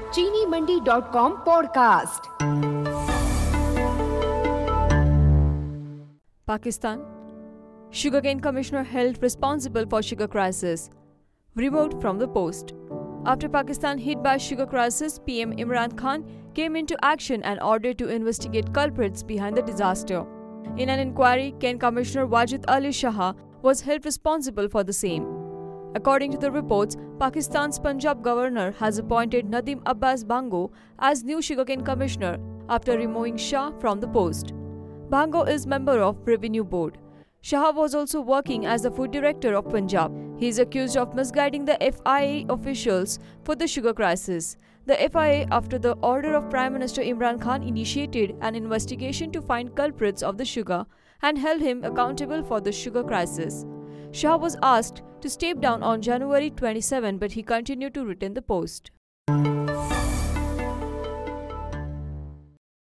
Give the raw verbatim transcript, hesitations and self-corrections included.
चीनी Mandi dot com podcast. Pakistan. Sugarcane Commissioner held responsible for sugar crisis, removed from the post. After Pakistan hit by sugar crisis, P M Imran Khan came into action and ordered to investigate culprits behind the disaster. In an inquiry, Cane Commissioner Wajid Ali Shah was held responsible for the same. According to the reports, Pakistan's Punjab governor has appointed Nadeem Abbas Bhango as new Sugarcane Commissioner after removing Shah from the post. Bhango is member of Revenue Board. Shah was also working as the food director of Punjab. He is accused of misguiding the F I A officials for the sugar crisis. The F I A, after the order of Prime Minister Imran Khan, initiated an investigation to find culprits of the sugar and held him accountable for the sugar crisis. Shah was asked to step down on January twenty-seventh, but he continued to retain the post.